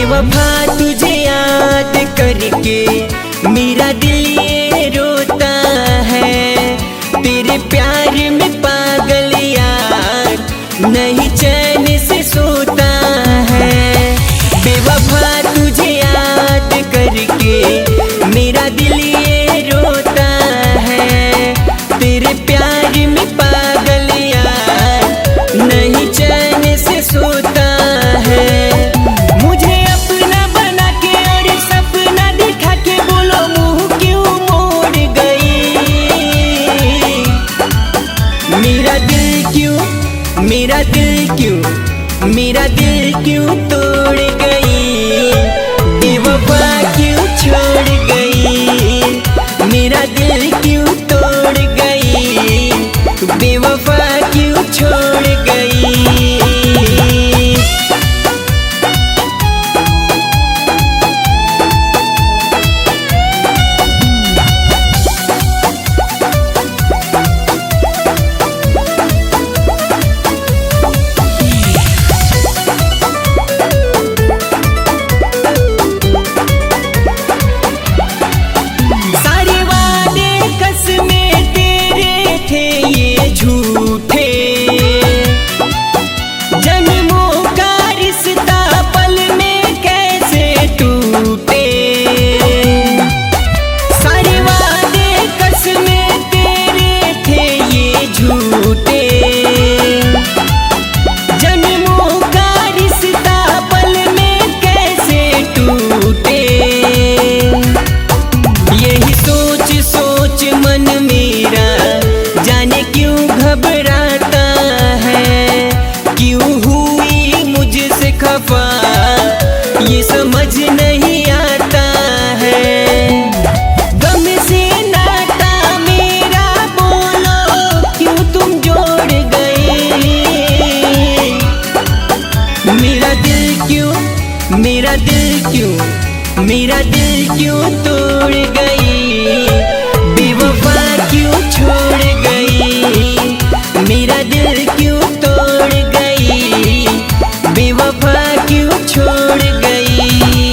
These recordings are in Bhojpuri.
बेवफा तुझे याद करके मेरा दिल ये रोता है। तेरे प्यार में पागल यार नहीं चैन से सोता है। बेवफा तुझे याद करके मेरा दिल ये रोता है। तेरे प्यार में पागल यार नहीं चैन से सोता है। मुझे अपना बना के और सपना दिखा के बोलो मुँह क्यों मोड़ गई। मेरा दिल क्यों तोड़ गई। बेवफा क्यों छोड़ गई। मेरा दिल क्यों तोड़ गई। बेवफा क्यों छोड़ गई। झूठे जन्मों का रिश्ता पल में कैसे टूटे। सारे वादे कसमें तेरे थे ये झूठे। जन्मों का रिश्ता पल में कैसे टूटे। यही सोच सोच मन मेरा जाने क्यों घबराता है। क्यों हुई मुझसे खफा ये समझ नहीं आता है। गम से नाता मेरा बोलो क्यों तुम जोड़ गए। मेरा दिल क्यों तोड़ गई। बेवफा क्यों छोड़ गई। मेरा दिल क्यों तोड़ गई। बेवफा क्यों छोड़ गई।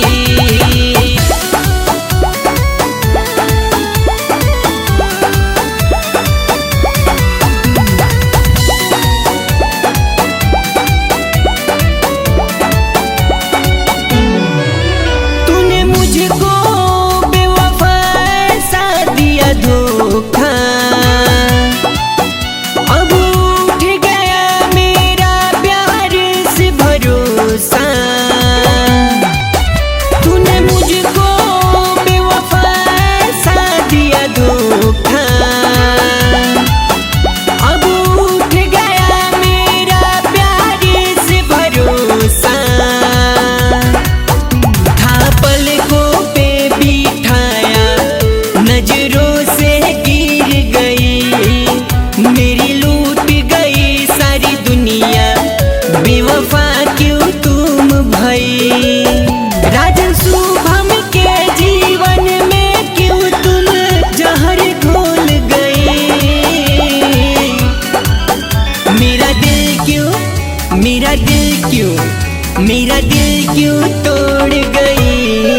तूने मुझको बेवफा ऐसा दिया धोखा। अब उठ गया मेरा प्यार से भरोसा। तूने मुझको बेवफा ऐसा दिया धोखा। अब उठ गया मेरा प्यार से भरोसा। था पलकों पे बिठाया नजरों से गिर गई। मेरी लूट गई सारी दुनिया बेवफा क्यों तुम भई। राजन शुभम के जीवन में क्यों तुम जहर घोल गई। मेरा दिल क्यों तोड़ गई।